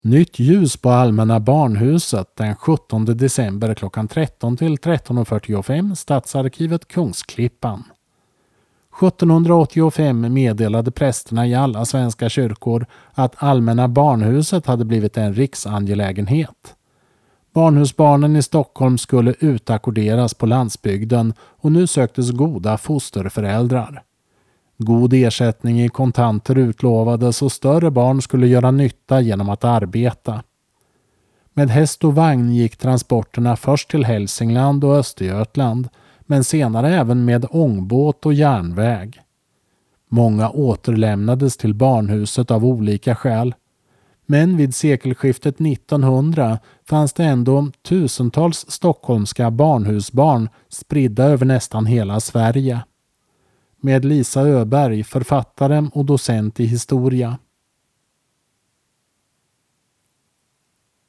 Nytt ljus på Allmänna barnhuset den 17 december klockan 13 till 13.45, Stadsarkivet Kungsklippan. 1785 meddelade prästerna i alla svenska kyrkor att Allmänna barnhuset hade blivit en riksangelägenhet. Barnhusbarnen i Stockholm skulle utakkorderas på landsbygden och nu söktes goda fosterföräldrar. God ersättning i kontanter utlovades och större barn skulle göra nytta genom att arbeta. Med häst och vagn gick transporterna först till Hälsingland och Östergötland, men senare även med ångbåt och järnväg. Många återlämnades till barnhuset av olika skäl. Men vid sekelskiftet 1900 fanns det ändå tusentals stockholmska barnhusbarn spridda över nästan hela Sverige. Med Lisa Öberg, författare och docent i historia.